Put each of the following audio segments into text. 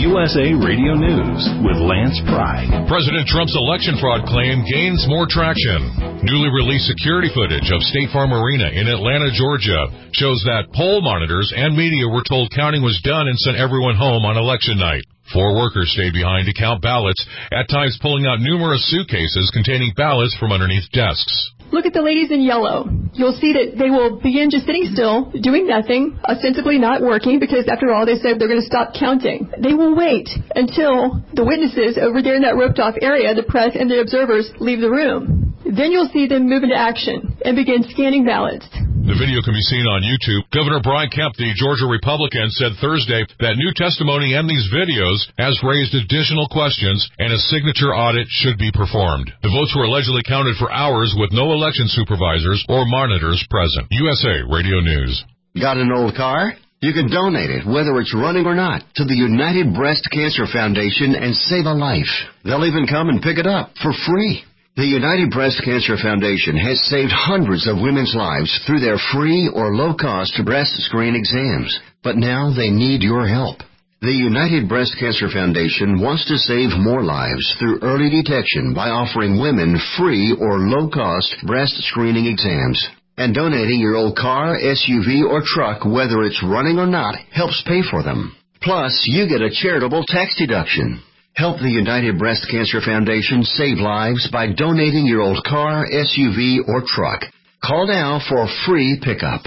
USA Radio News with Lance Pry. President Trump's election fraud claim gains more traction. Newly released security footage of State Farm Arena in Atlanta, Georgia, shows that poll monitors and media were told counting was done and sent everyone home on election night. 4 workers stayed behind to count ballots, at times pulling out numerous suitcases containing ballots from underneath desks. Look at the ladies in yellow. You'll see that they will begin just sitting still, doing nothing, ostensibly not working, because after all, they said they're going to stop counting. They will wait until the witnesses over there in that roped-off area, the press and the observers, leave the room. Then you'll see them move into action and begin scanning ballots. The video can be seen on YouTube. Governor Brian Kemp, the Georgia Republican, said Thursday that new testimony and these videos has raised additional questions and a signature audit should be performed. The votes were allegedly counted for hours with no election supervisors or monitors present. USA Radio News. Got an old car? You can donate it, whether it's running or not, to the United Breast Cancer Foundation and save a life. They'll even come and pick it up for free. The United Breast Cancer Foundation has saved hundreds of women's lives through their free or low-cost breast screen exams. But now they need your help. The United Breast Cancer Foundation wants to save more lives through early detection by offering women free or low-cost breast screening exams. And donating your old car, SUV, or truck, whether it's running or not, helps pay for them. Plus, you get a charitable tax deduction. Help the United Breast Cancer Foundation save lives by donating your old car, SUV, or truck. Call now for a free pickup.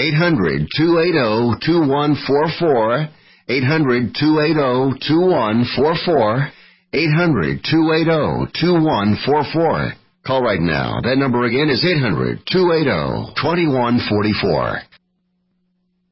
800-280-2144. 800-280-2144. 800-280-2144. Call right now. That number again is 800-280-2144.